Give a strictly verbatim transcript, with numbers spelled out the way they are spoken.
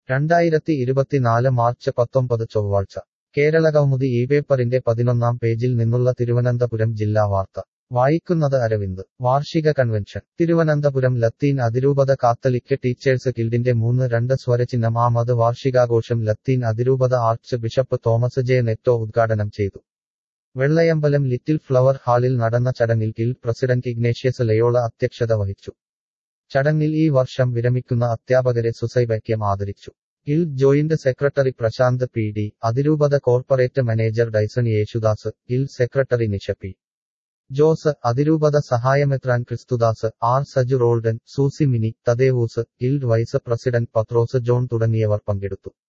രണ്ടായിരത്തി ഇരുപത്തിനാല് മാർച്ച് പത്തൊമ്പത് ചൊവ്വാഴ്ച കേരളകൗമുദി ഈ പേപ്പറിന്റെ പതിനൊന്നാം പേജിൽ നിന്നുള്ള തിരുവനന്തപുരം ജില്ലാ വാർത്ത വായിക്കുന്നത് അരവിന്ദ്. വാർഷിക കൺവെൻഷൻ തിരുവനന്തപുരം ലത്തീൻ അതിരൂപത കാത്തലിക് ടീച്ചേഴ്സ് ഗിൽഡിന്റെ മൂന്ന് രണ്ട് സ്വരചിഹ്നം ആമത് വാർഷികാഘോഷം ലത്തീൻ അതിരൂപത archbishop Thomas J Netto ഉദ്ഘാടനം ചെയ്തു. വെള്ളയമ്പലം ലിറ്റിൽ ഫ്ലവർ ഹാളിൽ നടന്ന ചടങ്ങിൽ ഗിൽഡ് പ്രസിഡന്റ് ഇഗ്നേഷ്യസ് ലയോള അധ്യക്ഷത വഹിച്ചു. ചടങ്ങിൽ ഈ വർഷം വിരമിക്കുന്ന അധ്യാപകരെ സുസൈബൈക്യം ആദരിച്ചു. Guild joint secretary Prashanth P D, അതിരൂപത corporate manager Dyson Yesudas, guild secretary Nisha P Jose, അതിരൂപത സഹായമെത്രാൻ ക്രിസ്തുദാസ്, ആർ സജു റോൾഡൻ, സൂസി മിനി, തദേവൂസ്, guild vice president Pathros John തുടങ്ങിയവർ പങ്കെടുത്തു.